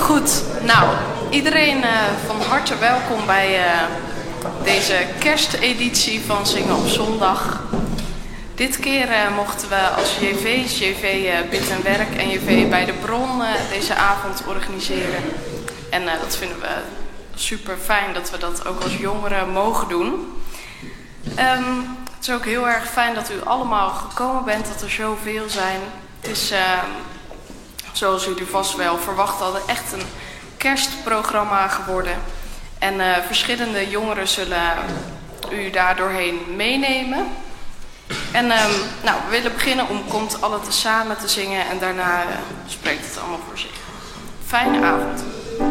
Goed, nou, iedereen van harte welkom bij deze kersteditie van Zingen op Zondag. Dit keer mochten we als JV Bid en Werk en JV bij de Bron deze avond organiseren. En dat vinden we super fijn dat we dat ook als jongeren mogen doen. Het is ook heel erg fijn dat u allemaal gekomen bent, dat er zoveel zijn. Het is, zoals jullie vast wel verwacht hadden, echt een kerstprogramma geworden. En verschillende jongeren zullen u daar doorheen meenemen. En nou, we willen beginnen om Komt alle tezamen te zingen en daarna spreekt het allemaal voor zich. Fijne avond.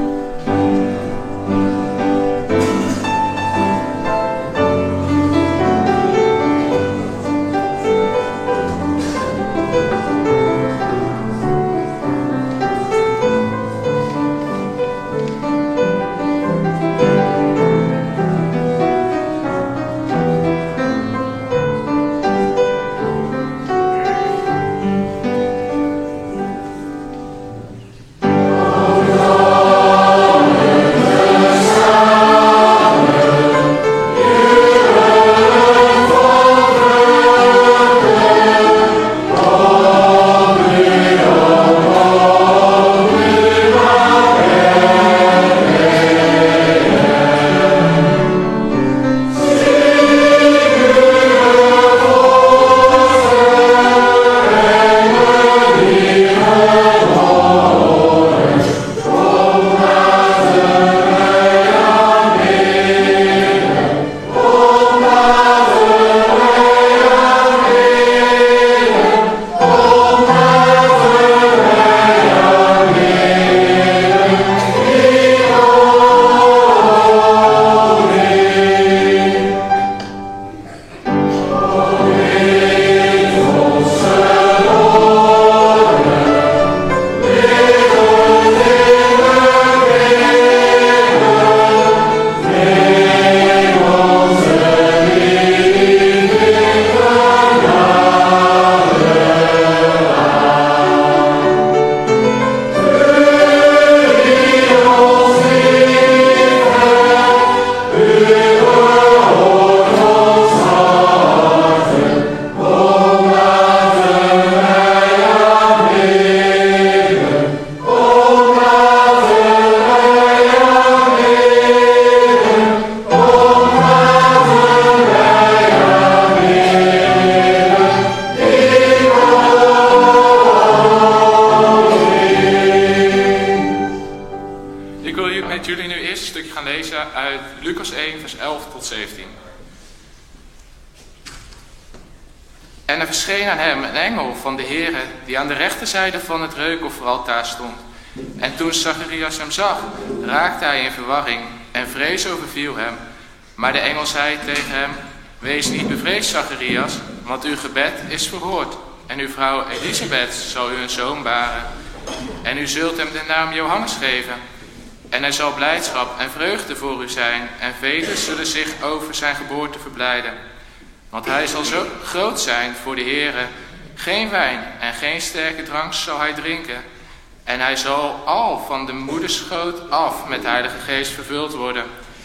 En er verscheen aan hem een engel van de Heere, die aan de rechterzijde van het reukofferaltaar stond. En toen Zacharias hem zag, raakte hij in verwarring en vrees overviel hem. Maar de engel zei tegen hem: Wees niet bevreesd, Zacharias, want uw gebed is verhoord. En uw vrouw Elisabeth zal u een zoon baren. En u zult hem de naam Johannes geven. En hij zal blijdschap en vreugde voor u zijn, en velen zullen zich over zijn geboorte verblijden. Want hij zal zo groot zijn voor de Heere. Geen wijn en geen sterke drank zal hij drinken. En hij zal al van de moederschoot af met de Heilige Geest vervuld worden.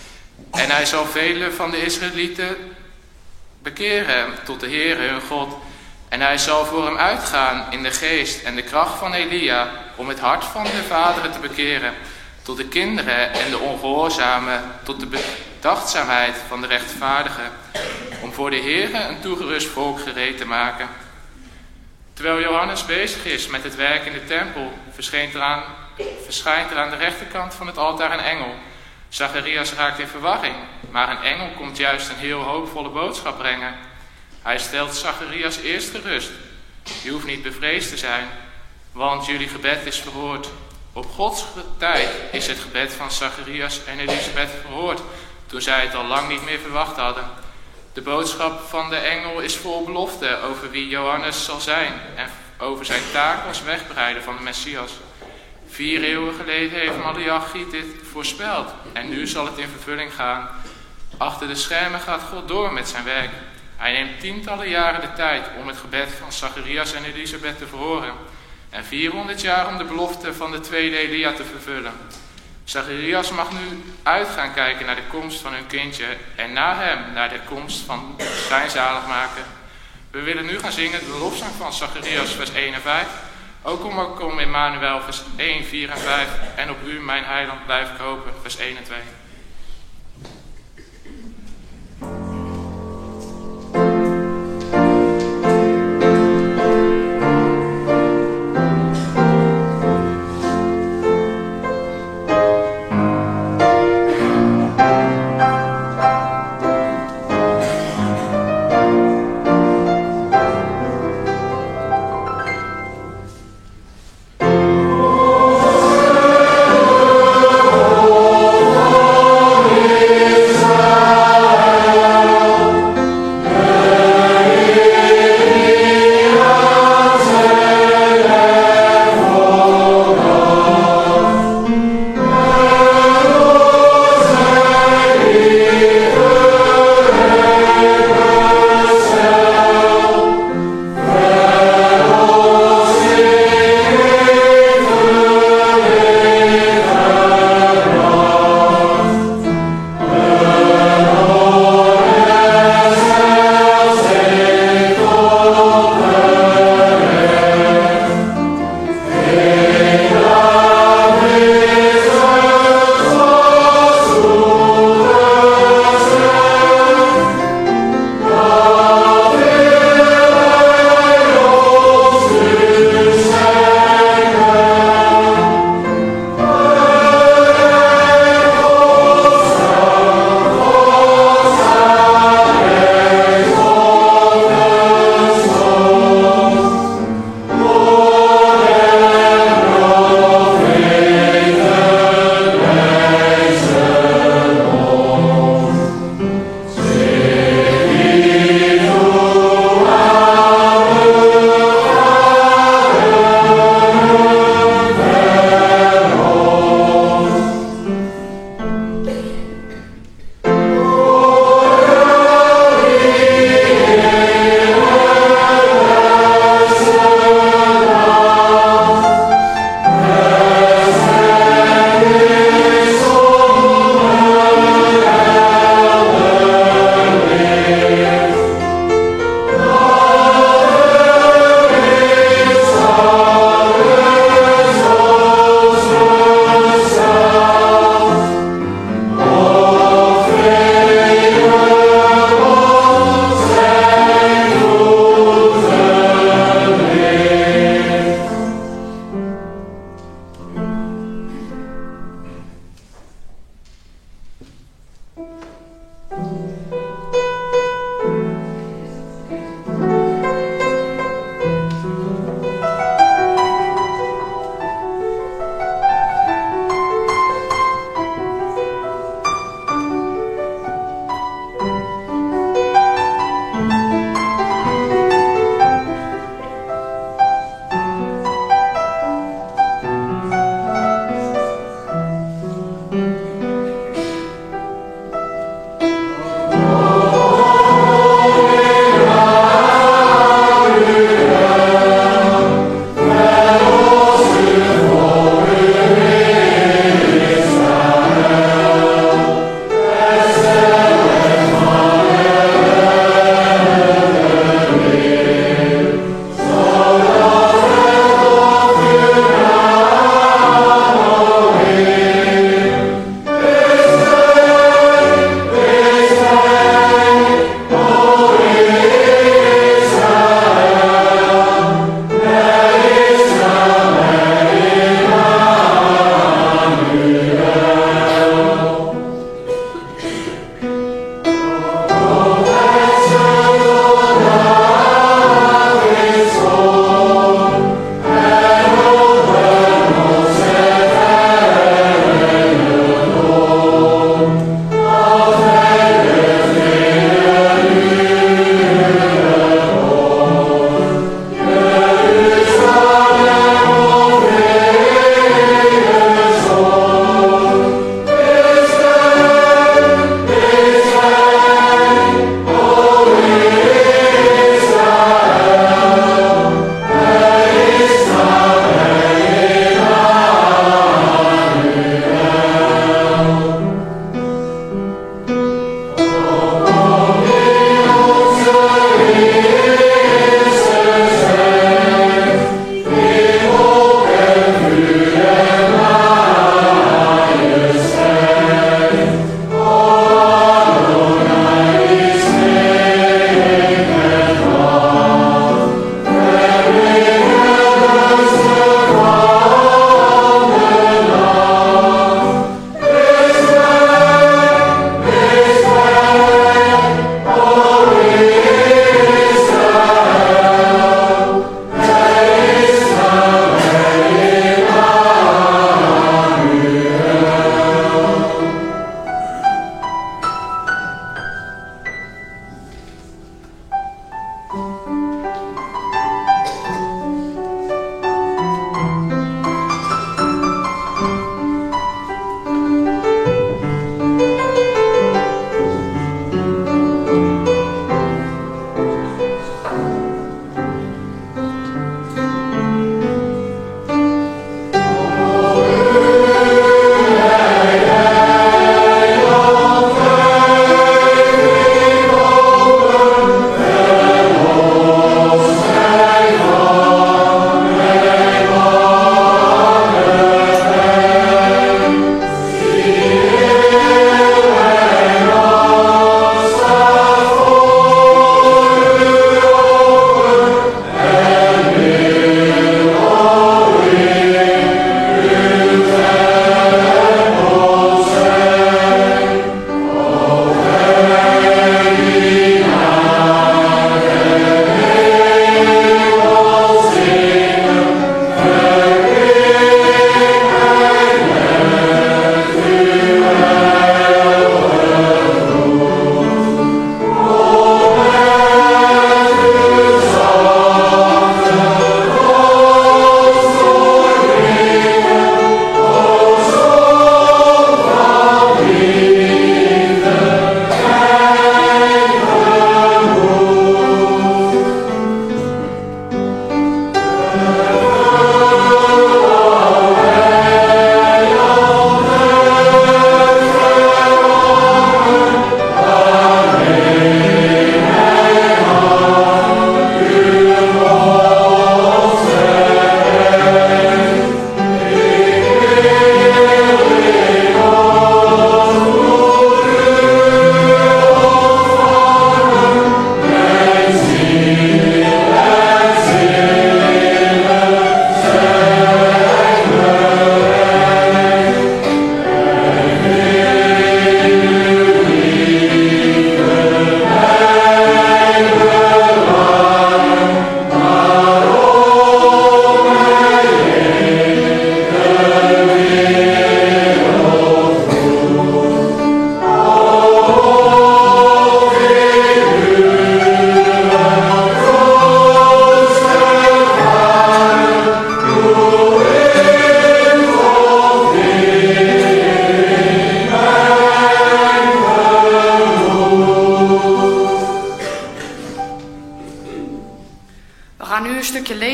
En hij zal velen van de Israëlieten bekeren tot de Heere hun God. En hij zal voor hem uitgaan in de geest en de kracht van Elia, om het hart van de vaderen te bekeren, tot de kinderen en de ongehoorzamen, tot de bedachtzaamheid van de rechtvaardigen, om voor de Heere een toegerust volk gereed te maken. Terwijl Johannes bezig is met het werk in de tempel, verschijnt er aan de rechterkant van het altaar een engel. Zacharias raakt in verwarring, maar een engel komt juist een heel hoopvolle boodschap brengen. Hij stelt Zacharias eerst gerust. Je hoeft niet bevreesd te zijn, want jullie gebed is verhoord. Op Gods tijd is het gebed van Zacharias en Elisabeth verhoord, toen zij het al lang niet meer verwacht hadden. De boodschap van de engel is vol belofte over wie Johannes zal zijn en over zijn taak als wegbereider van de Messias. 4 eeuwen geleden heeft Maleachi dit voorspeld en nu zal het in vervulling gaan. Achter de schermen gaat God door met zijn werk. Hij neemt tientallen jaren de tijd om het gebed van Zacharias en Elisabeth te verhoren. en 400 jaar om de belofte van de tweede Elia te vervullen. Zacharias mag nu uit gaan kijken naar de komst van hun kindje en na hem naar de komst van zijn zaligmaker. We willen nu gaan zingen de lofzang van Zacharias vers 1 en 5. Ook om Emmanuel vers 1, 4 en 5 en op u mijn heiland blijf ik hopen vers 1 en 2. Oh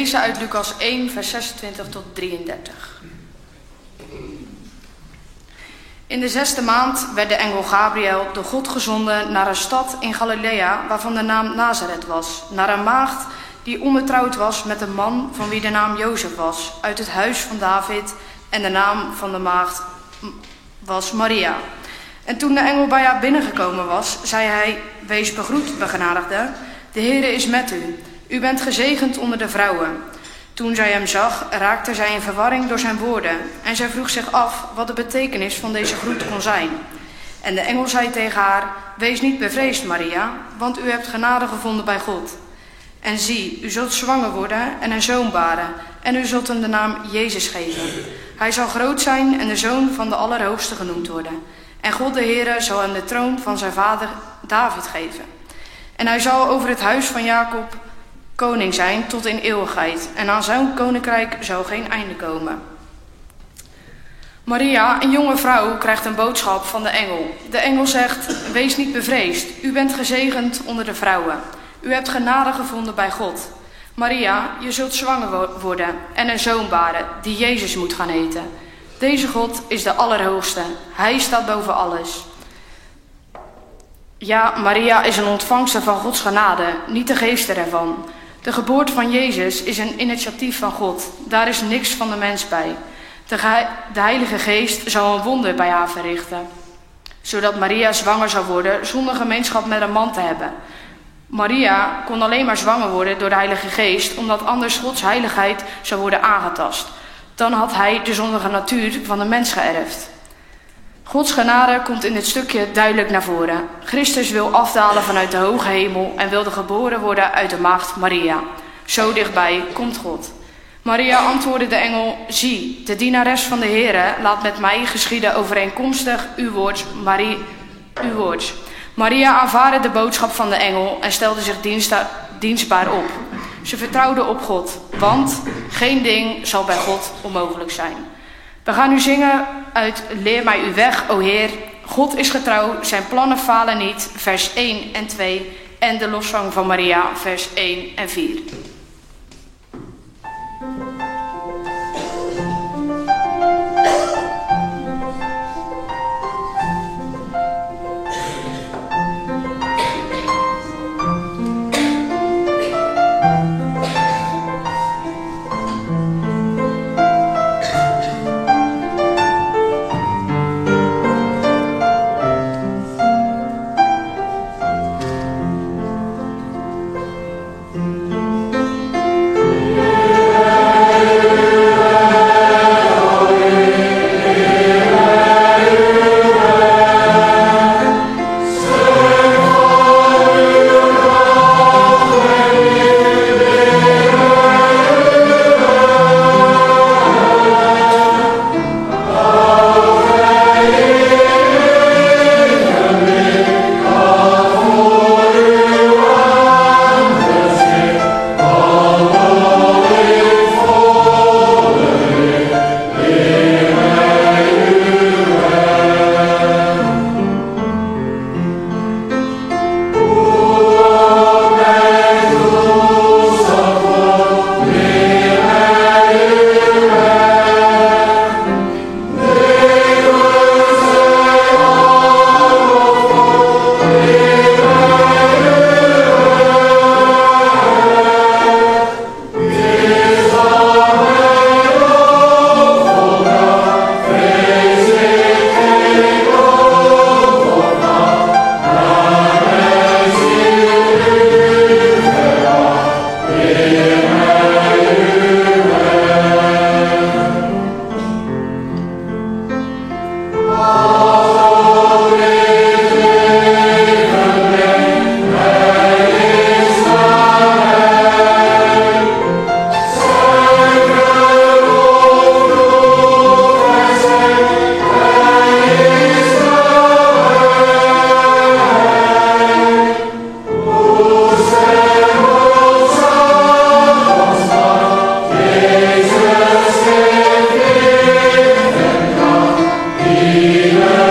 lezen uit Lucas 1, vers 26 tot 33. In de 6e maand werd de engel Gabriel door God gezonden naar een stad in Galilea, waarvan de naam Nazareth was, naar een maagd die ongetrouwd was met een man van wie de naam Jozef was, uit het huis van David, en de naam van de maagd was Maria. En toen de engel bij haar binnengekomen was, zei hij: Wees begroet, begenadigde, de Heere is met u. U bent gezegend onder de vrouwen. Toen zij hem zag, raakte zij in verwarring door zijn woorden, en zij vroeg zich af wat de betekenis van deze groet kon zijn. En de engel zei tegen haar: Wees niet bevreesd, Maria, want u hebt genade gevonden bij God. En zie, u zult zwanger worden en een zoon baren, en u zult hem de naam Jezus geven. Hij zal groot zijn en de zoon van de Allerhoogste genoemd worden. En God de Heere zal hem de troon van zijn vader David geven. En hij zal over het huis van Jacob koning zijn tot in eeuwigheid. En aan zijn koninkrijk zal geen einde komen. Maria, een jonge vrouw, krijgt een boodschap van de engel. De engel zegt: Wees niet bevreesd, u bent gezegend onder de vrouwen. U hebt genade gevonden bij God. Maria, je zult zwanger worden en een zoon baren, die Jezus moet gaan heten. Deze God is de Allerhoogste. Hij staat boven alles. Ja, Maria is een ontvangster van Gods genade, niet de geefster ervan. De geboorte van Jezus is een initiatief van God. Daar is niks van de mens bij. De Heilige Geest zal een wonder bij haar verrichten, zodat Maria zwanger zou worden zonder gemeenschap met een man te hebben. Maria kon alleen maar zwanger worden door de Heilige Geest, omdat anders Gods heiligheid zou worden aangetast. Dan had hij de zondige natuur van de mens geërfd. Gods genade komt in dit stukje duidelijk naar voren. Christus wil afdalen vanuit de hoge hemel en wilde geboren worden uit de maagd Maria. Zo dichtbij komt God. Maria antwoordde de engel: Zie, de dienares van de Heere, laat met mij geschieden overeenkomstig uw woord. Maria aanvaardde de boodschap van de engel en stelde zich dienstbaar op. Ze vertrouwde op God, want geen ding zal bij God onmogelijk zijn. We gaan nu zingen uit Leer mij uw weg, o Heer. God is getrouw, zijn plannen falen niet, vers 1 en 2. En de lofzang van Maria, vers 1 en 4. Amen.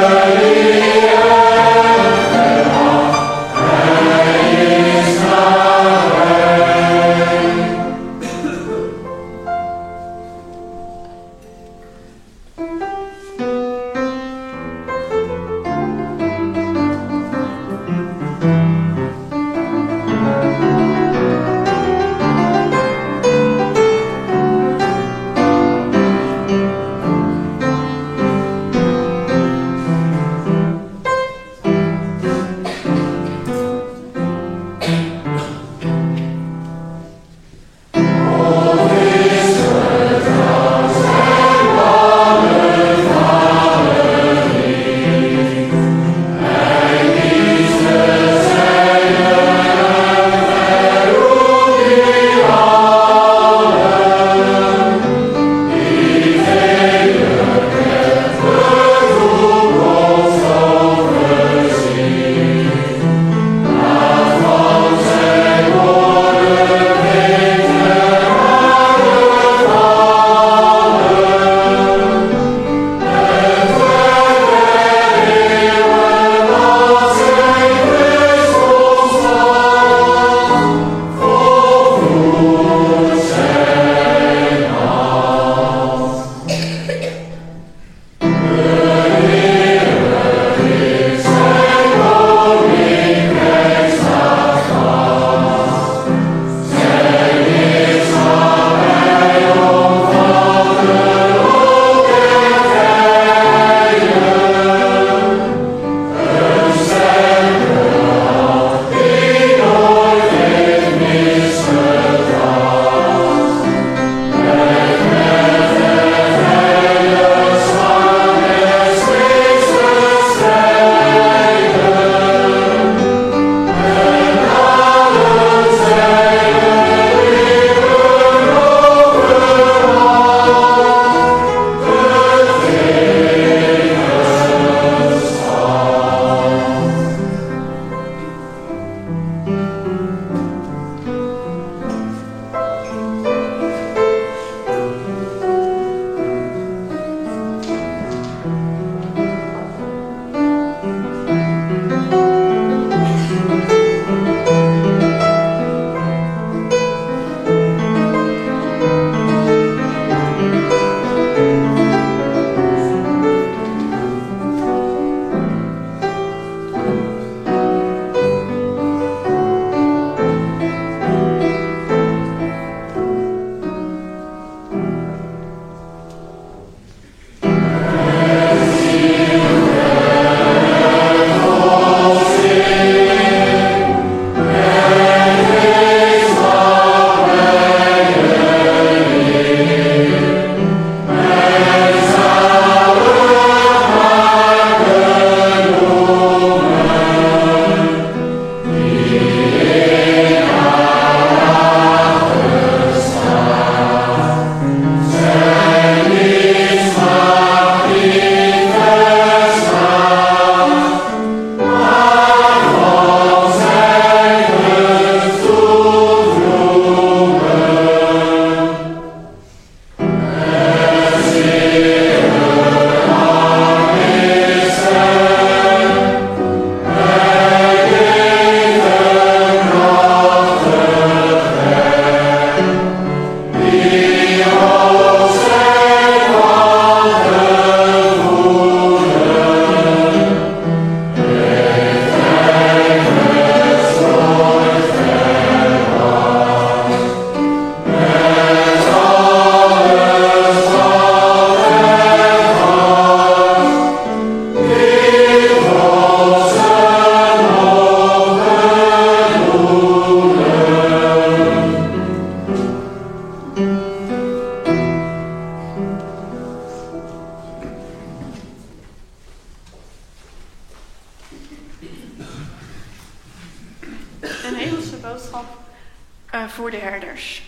een hemelse boodschap voor de herders.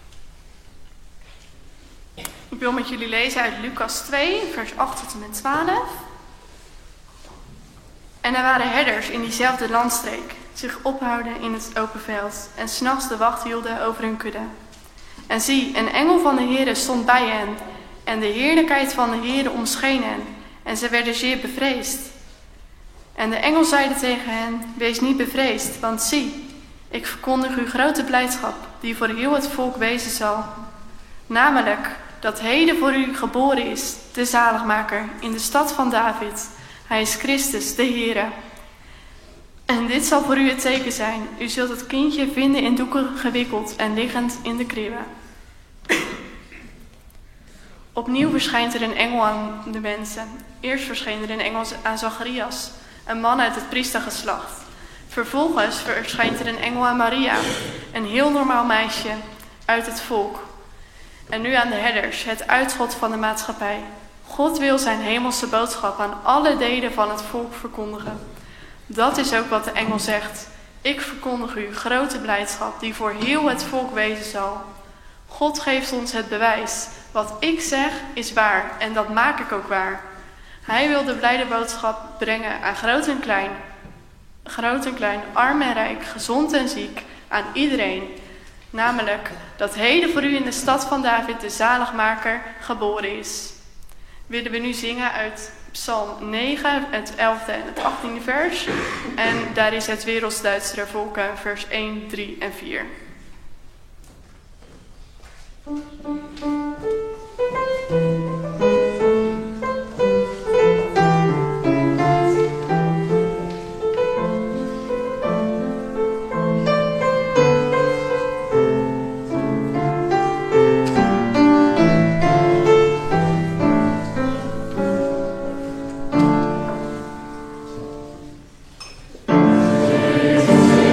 Ik wil met jullie lezen uit Lucas 2, vers 8 tot en met 12. En er waren herders in diezelfde landstreek, zich ophouden in het open veld en 's nachts de wacht hielden over hun kudde. En zie, een engel van de Heere stond bij hen, en de heerlijkheid van de Heere omscheen hen, en ze werden zeer bevreesd. En de engel zeide tegen hen, wees niet bevreesd, want zie, ik verkondig u grote blijdschap, die voor heel het volk wezen zal. Namelijk, dat heden voor u geboren is, de zaligmaker, in de stad van David. Hij is Christus, de Heere. En dit zal voor u het teken zijn. U zult het kindje vinden in doeken gewikkeld en liggend in de kribbe. Opnieuw verschijnt er een engel aan de mensen. Eerst verscheen er een engel aan Zacharias, een man uit het priestergeslacht. Vervolgens verschijnt er een engel aan Maria, een heel normaal meisje uit het volk. En nu aan de herders, het uitschot van de maatschappij. God wil zijn hemelse boodschap aan alle delen van het volk verkondigen. Dat is ook wat de engel zegt. Ik verkondig u grote blijdschap die voor heel het volk wezen zal. God geeft ons het bewijs. Wat ik zeg is waar en dat maak ik ook waar. Hij wil de blijde boodschap brengen aan groot en klein, arm en rijk, gezond en ziek, aan iedereen. Namelijk dat heden voor u in de stad van David de zaligmaker geboren is. Willen we nu zingen uit Psalm 9, het 11e en het 18e vers. En daar is het Werelds-Duits der volken, vers 1, 3 en 4.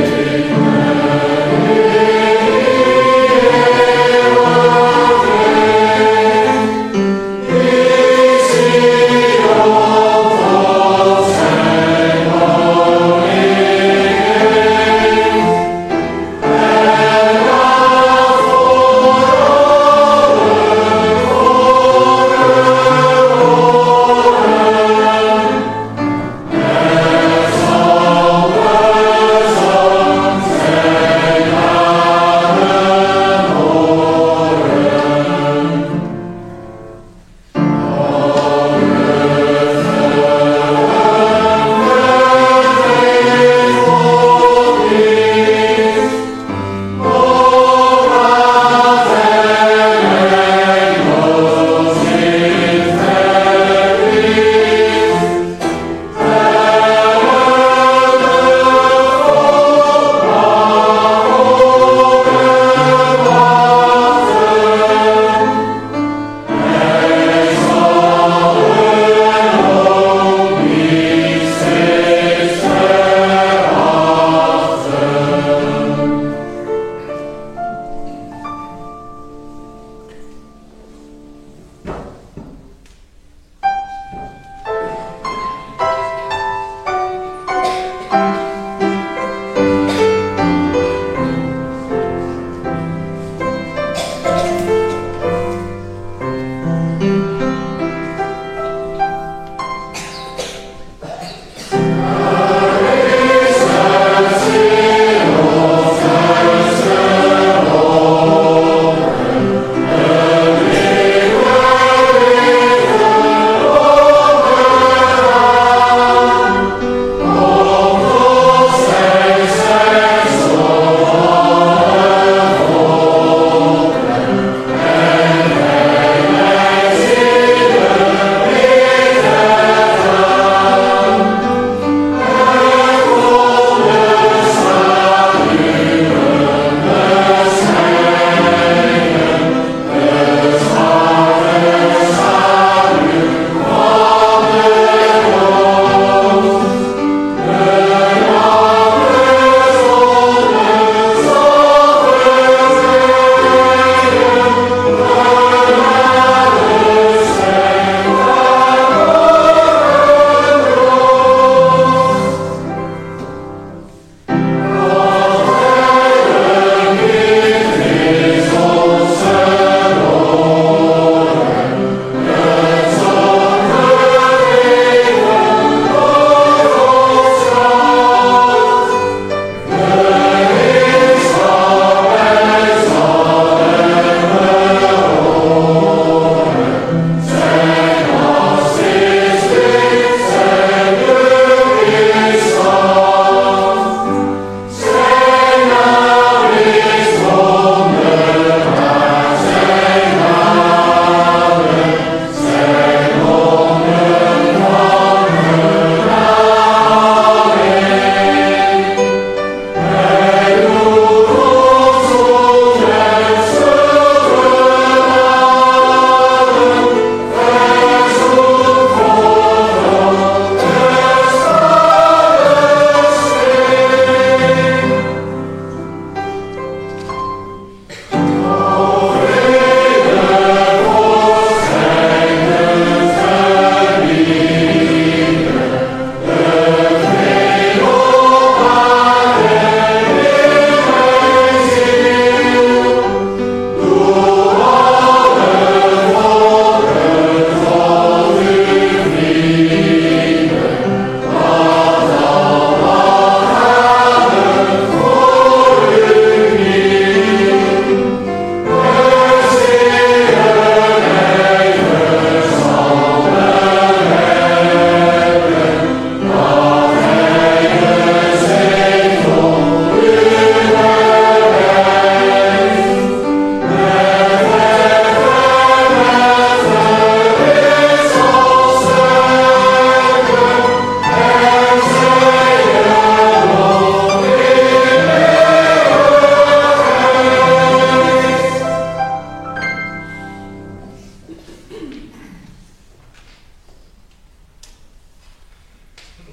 Amen.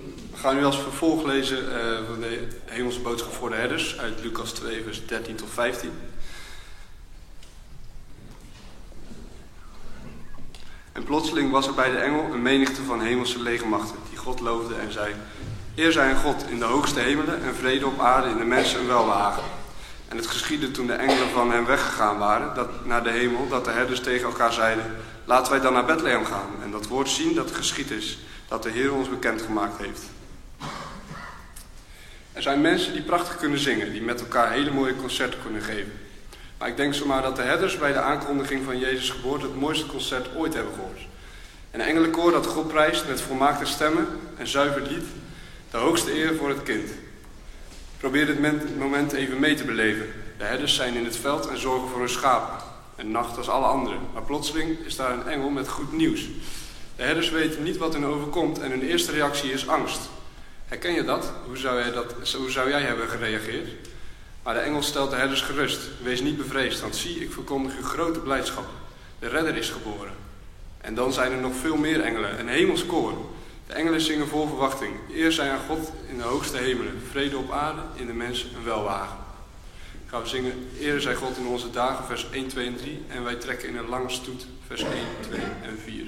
We gaan nu als vervolg lezen van de hemelse boodschap voor de herders uit Lucas 2 vers 13 tot 15. En plotseling was er bij de engel een menigte van hemelse legermachten die God loofde en zei: Eer zij aan God in de hoogste hemelen en vrede op aarde in de mensen een welbehagen. En het geschiedde toen de engelen van hem weggegaan waren naar de hemel, dat de herders tegen elkaar zeiden: Laten wij dan naar Bethlehem gaan en dat woord zien dat geschied is, dat de Heer ons bekendgemaakt heeft. Er zijn mensen die prachtig kunnen zingen, die met elkaar hele mooie concerten kunnen geven. Maar ik denk zomaar dat de herders bij de aankondiging van Jezus' geboorte het mooiste concert ooit hebben gehoord. Een engelenkoor dat God prijst met volmaakte stemmen en zuiver lied, de hoogste eer voor het kind. Probeer dit moment even mee te beleven. De herders zijn in het veld en zorgen voor hun schapen. Een nacht als alle anderen. Maar plotseling is daar een engel met goed nieuws. De herders weten niet wat hen overkomt en hun eerste reactie is angst. Herken je dat? Hoe zou jij hebben gereageerd? Maar de engel stelt de herders gerust. Wees niet bevreesd, want zie, ik verkondig u grote blijdschap. De redder is geboren. En dan zijn er nog veel meer engelen, een hemels koor. De engelen zingen vol verwachting. Eer zij aan God in de hoogste hemelen. Vrede op aarde, in de mensen een welbehagen. Gaan we zingen, eer zij God in onze dagen, vers 1, 2 en 3. En wij trekken in een lange stoet, vers 1, 2 en 4.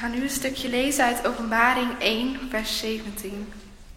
ga nu een stukje lezen uit Openbaring 1, vers 17.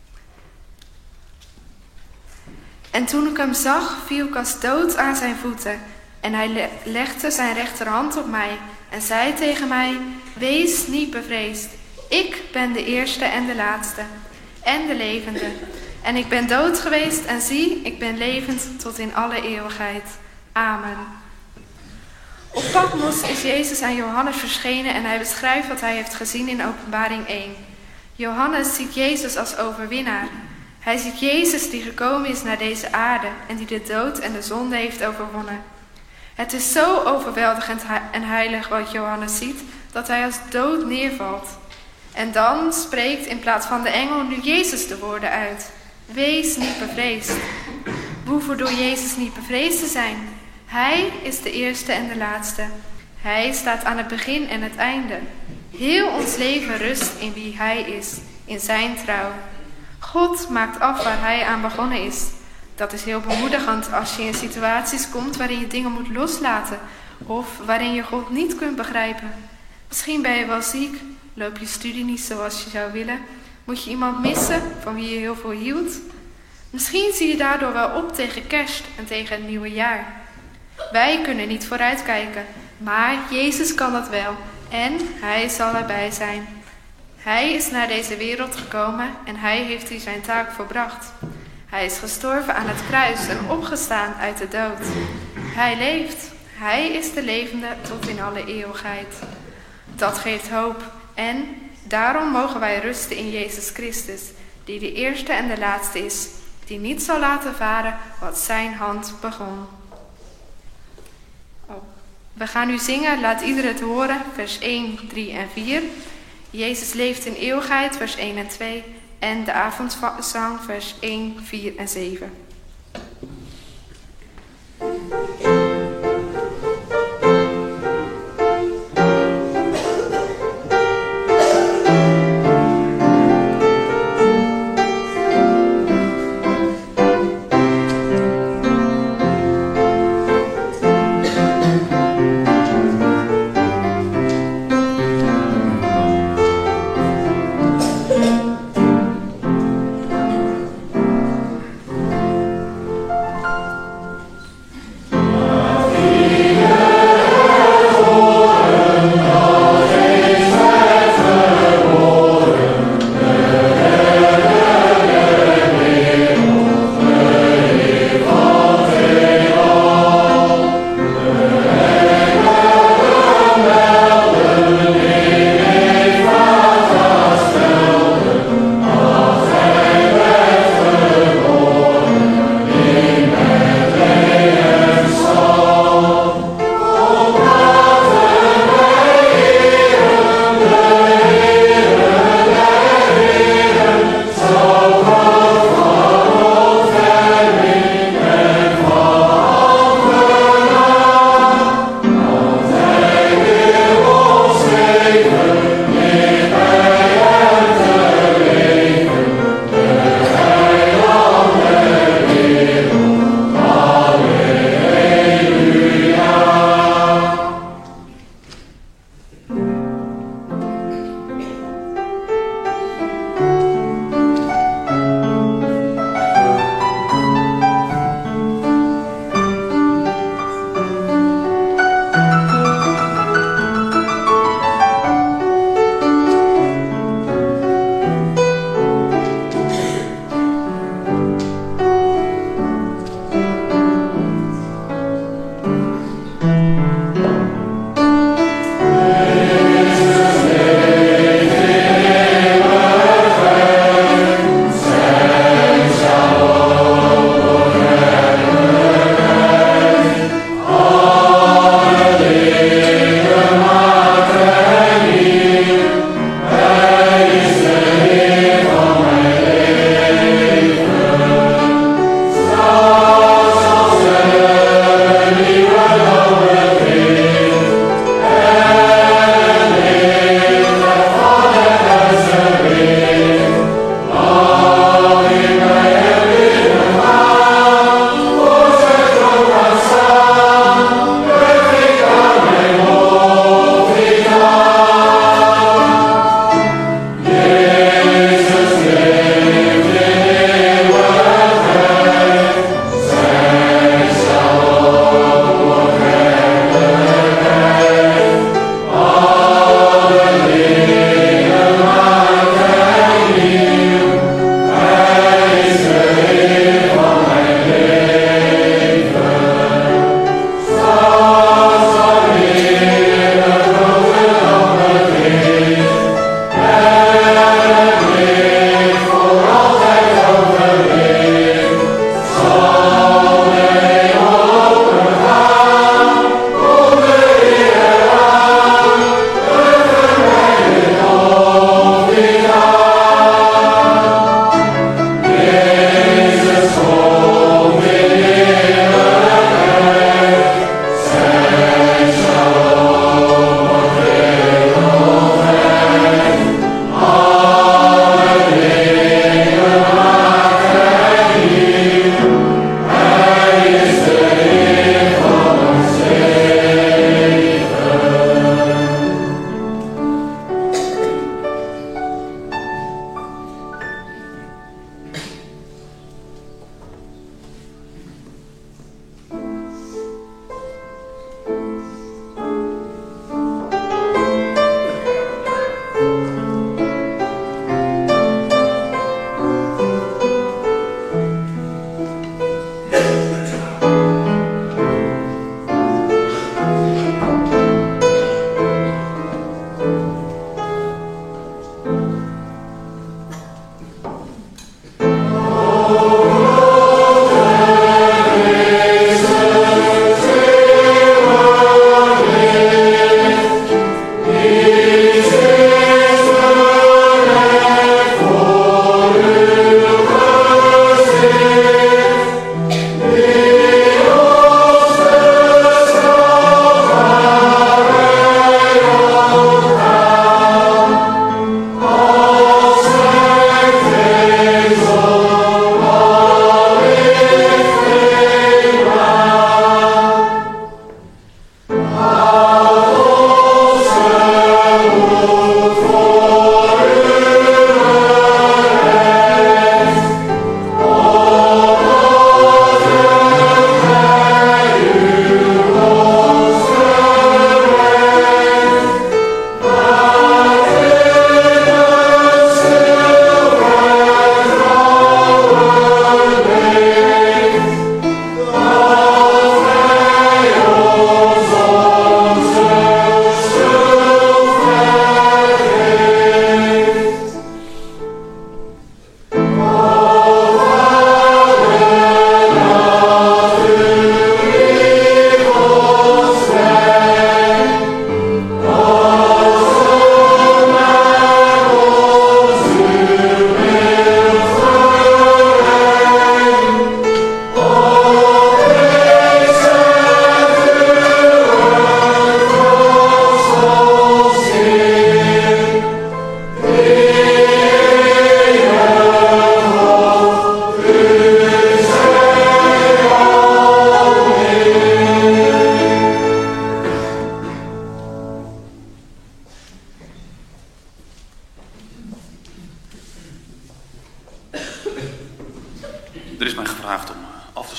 En toen ik hem zag, viel ik als dood aan zijn voeten. En hij legde zijn rechterhand op mij en zei tegen mij: wees niet bevreesd. Ik ben de eerste en de laatste en de levende. En ik ben dood geweest en zie, ik ben levend tot in alle eeuwigheid. Amen. Op Patmos is Jezus aan Johannes verschenen en hij beschrijft wat hij heeft gezien in Openbaring 1. Johannes ziet Jezus als overwinnaar. Hij ziet Jezus die gekomen is naar deze aarde en die de dood en de zonde heeft overwonnen. Het is zo overweldigend en heilig wat Johannes ziet, dat hij als dood neervalt. En dan spreekt in plaats van de engel nu Jezus de woorden uit. Wees niet bevreesd. We hoeven door Jezus niet bevreesd te zijn. Hij is de eerste en de laatste. Hij staat aan het begin en het einde. Heel ons leven rust in wie hij is, in zijn trouw. God maakt af waar hij aan begonnen is. Dat is heel bemoedigend als je in situaties komt waarin je dingen moet loslaten of waarin je God niet kunt begrijpen. Misschien ben je wel ziek, loop je studie niet zoals je zou willen, moet je iemand missen van wie je heel veel hield. Misschien zie je daardoor wel op tegen kerst en tegen het nieuwe jaar. Wij kunnen niet vooruitkijken, maar Jezus kan dat wel en hij zal erbij zijn. Hij is naar deze wereld gekomen en hij heeft hier zijn taak volbracht. Hij is gestorven aan het kruis en opgestaan uit de dood. Hij leeft. Hij is de levende tot in alle eeuwigheid. Dat geeft hoop en daarom mogen wij rusten in Jezus Christus, die de eerste en de laatste is, die niet zal laten varen wat zijn hand begon. We gaan nu zingen, laat ieder het horen, vers 1, 3 en 4. Jezus leeft in eeuwigheid, vers 1 en 2. En de avondzang, vers 1, 4 en 7.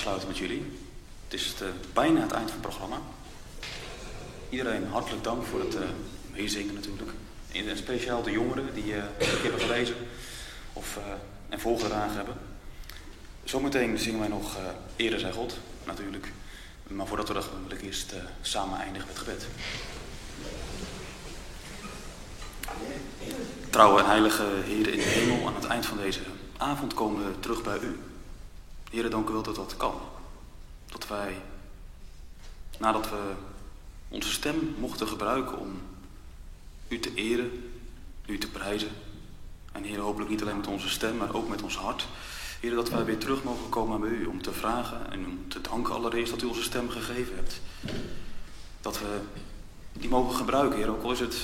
afsluiten met jullie. Het is bijna het eind van het programma. Iedereen hartelijk dank voor het meezingen natuurlijk. En speciaal de jongeren die een keer hebben gelezen en volgedragen hebben. Zometeen zingen wij nog Ere zij God, natuurlijk. Maar voordat we dat doen, wil ik eerst samen eindigen met gebed. Trouwe en heilige Heer in de hemel, aan het eind van deze avond komen we terug bij u. Heer, dank u wel dat dat kan. Dat wij, nadat we onze stem mochten gebruiken om u te eren, u te prijzen. En Heer, hopelijk niet alleen met onze stem, maar ook met ons hart. Heer, dat wij weer terug mogen komen bij u om te vragen en om te danken allereerst dat u onze stem gegeven hebt. Dat we die mogen gebruiken, Heer, ook al is het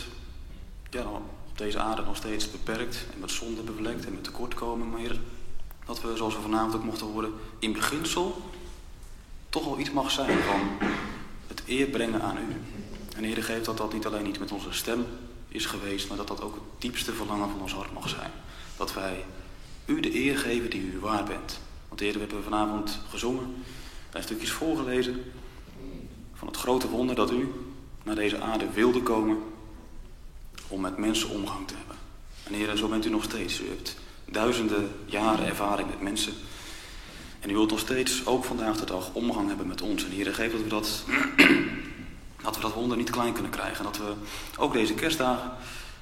op deze aarde nog steeds beperkt en met zonde bevlekt en met tekortkoming, maar Heer, dat we, zoals we vanavond ook mochten horen, in beginsel toch wel iets mag zijn van het eer brengen aan u. En Heer, geef dat dat niet alleen niet met onze stem is geweest, maar dat dat ook het diepste verlangen van ons hart mag zijn. Dat wij u de eer geven die u waard bent. Want Heer, we hebben vanavond gezongen en stukjes voorgelezen van het grote wonder dat u naar deze aarde wilde komen om met mensen omgang te hebben. En Heer, zo bent u nog steeds. U hebt duizenden jaren ervaring met mensen. En u wilt nog steeds, ook vandaag de dag, omgang hebben met ons. En Heer, geef dat we dat wonder niet klein kunnen krijgen. Dat we ook deze kerstdagen,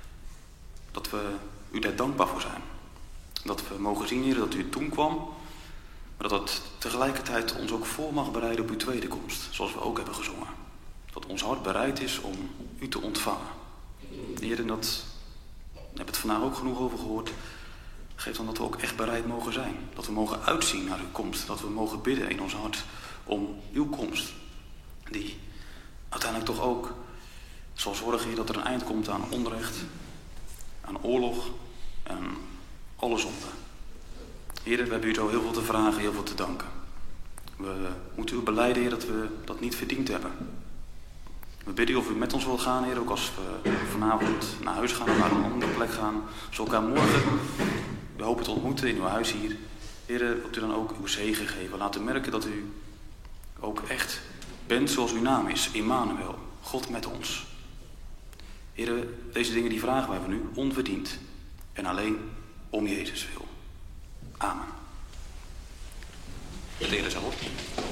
dat we u daar dankbaar voor zijn. Dat we mogen zien, Heer, dat u toen kwam. Maar dat dat tegelijkertijd ons ook voor mag bereiden op uw tweede komst. Zoals we ook hebben gezongen. Dat ons hart bereid is om u te ontvangen. Heer, en dat, we hebben het vandaag ook genoeg over gehoord. Geef dan dat we ook echt bereid mogen zijn. Dat we mogen uitzien naar uw komst. Dat we mogen bidden in ons hart om uw komst. Die uiteindelijk toch ook zal zorgen dat er een eind komt aan onrecht, aan oorlog en alle zonde. Heer, we hebben u zo heel veel te vragen, heel veel te danken. We moeten u belijden, Heer, dat we dat niet verdiend hebben. We bidden u of u met ons wilt gaan, Heer, ook als we vanavond naar huis gaan of naar een andere plek gaan. Als we elkaar morgen, we hopen te ontmoeten in uw huis hier. Heer, wilt u dan ook uw zegen geven. Laten merken dat u ook echt bent zoals uw naam is, Immanuel, God met ons. Heer, deze dingen die vragen wij van u onverdiend en alleen om Jezus wil. Amen. De Heer is erop.